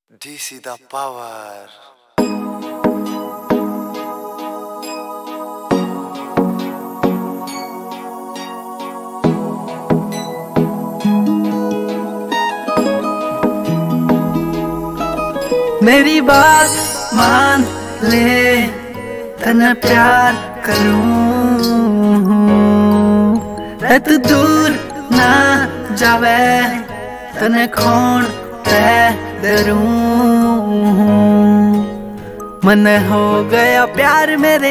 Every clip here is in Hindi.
DC the power. मेरी बात मान ले, तने प्यार करूं, रत दूर ना जावे, तने खोण ते डरूं। मन हो गया प्यार मेरे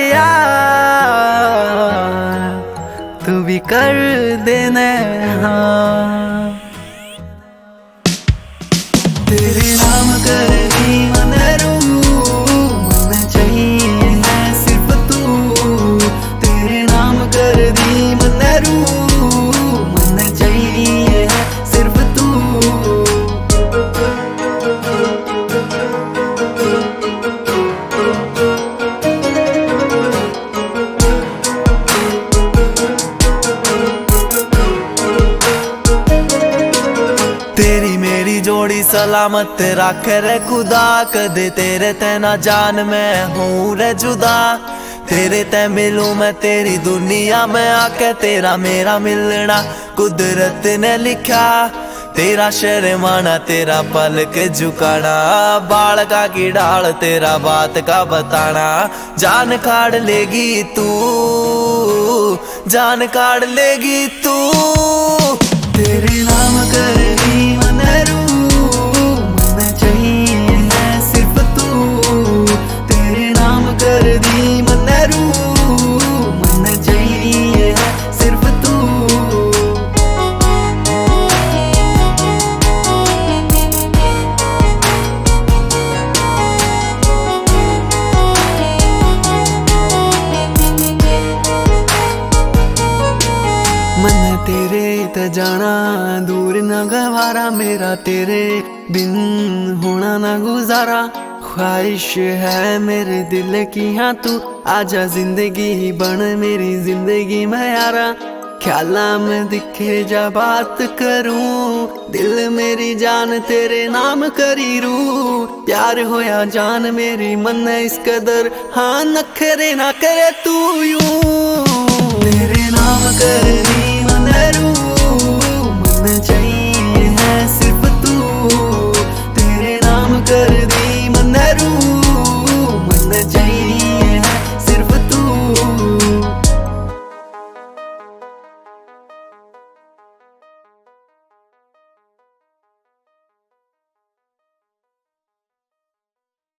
यार, तू भी कर देना हाँ। तेरे नाम कर दी मन चाहिए है सिर्फ तू। तेरे नाम कर दी मन चाहिए है सिर्फ तू। तेरी मेरी जोड़ी सलामत राखे रे खुदा, कदे तेरे ते ना जान मैं हूँ रे जुदा। तेरे ते मिलूं मैं तेरी दुनिया में आके, तेरा मेरा मिलना कुदरत ने लिखा। तेरा शर्माना तेरा पल के झुकाना, बाल का की डाल तेरा बात का बताना। जान काढ़ लेगी तू, जान काढ़ लेगी तू। तेरे नाम कर दी मन चाहिए है सिर्फ तू। तेरे नाम कर दी मन चाहिए है सिर्फ तू। मन तेरे ते जाना दूर न गवारा, मेरा तेरे बिन होना न गुजारा। ख्वाहिश है मेरे दिल की हाँ तू आजा, जिंदगी बन मेरी जिंदगी में यारा। ख्याला में दिखे जा बात करूं, दिल मेरी जान तेरे नाम करी रू। प्यार होया जान मेरी मन इस कदर, हाँ नखरे ना करे तू यूं। तेरे नाम कर दी